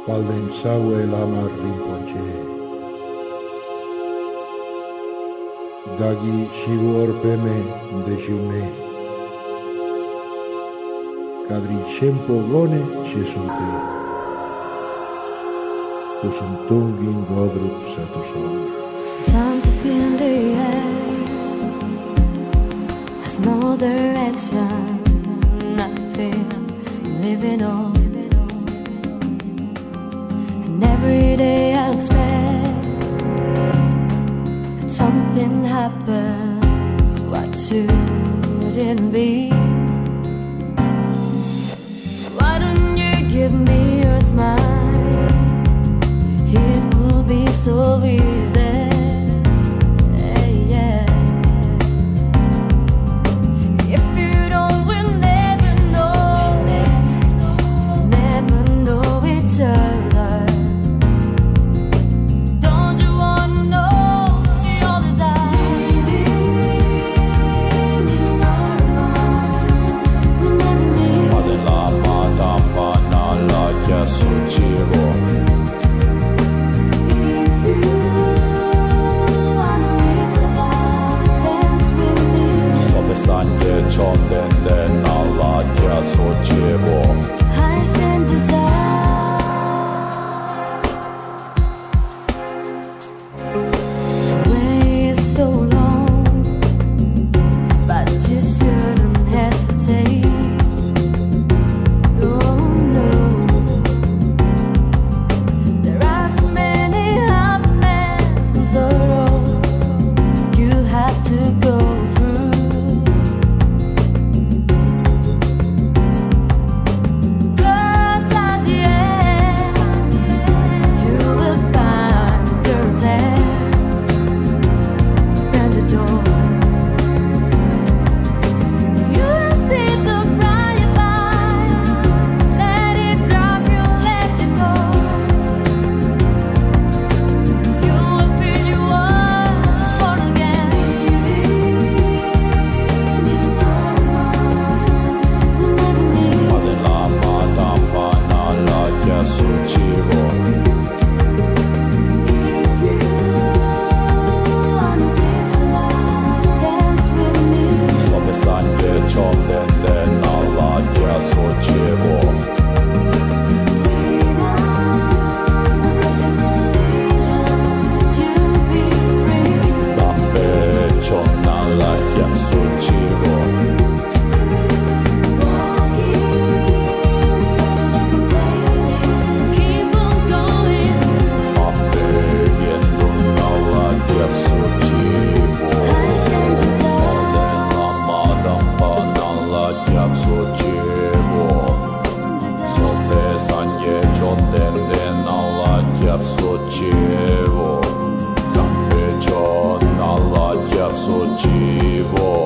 Palden sawe lama rinpoche. Dagi shigor peme de shume. Kadri shempo gone shesunte. Kusuntungin godrup satoson. Sometimes I feel the air has no direction. Nothing living on. And every day I expect that something happens what shouldn't be. Why don't you give me your smile? It will be so easy. Sochivo